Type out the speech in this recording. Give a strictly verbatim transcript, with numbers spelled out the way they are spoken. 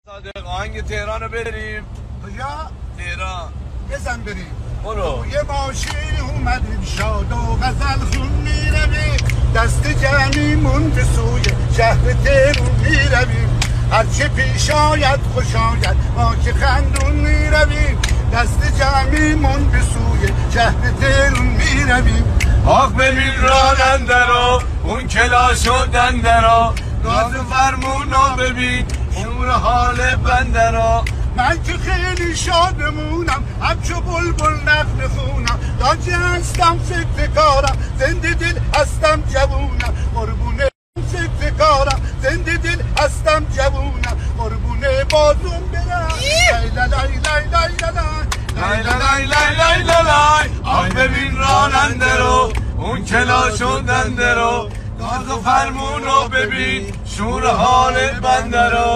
صادق آهنگ تهران رو بریم. کجا؟ تهران بزن بریم. برو. یه ماشین اومدیم شاد و غزل خون میرویم، دست جمعیمون به سوی شهر تهرون میرویم. هرچه پیش آید خوش آید ما که خندون میرویم، دست جمعیمون به سوی شهر تهرون میرویم. آخ ببین راننده رو، اون کلاش و دنده رو، گاز فرمونو ببین شور حال بنده رو. من که خیلی شادمونم همچو بلبل نغمه خونم، لاجه هستم فکر کارم زنده دل هستم جوونم، قربونه فکر کارم زنده دل هستم جوونم، قربونه بازم برم. لای لای لای لای لای لای لای لای لای لای. آخ ببین راننده رو، اون کلاش و دنده رو، گاز و فرمونو ببین شور حال بنده رو.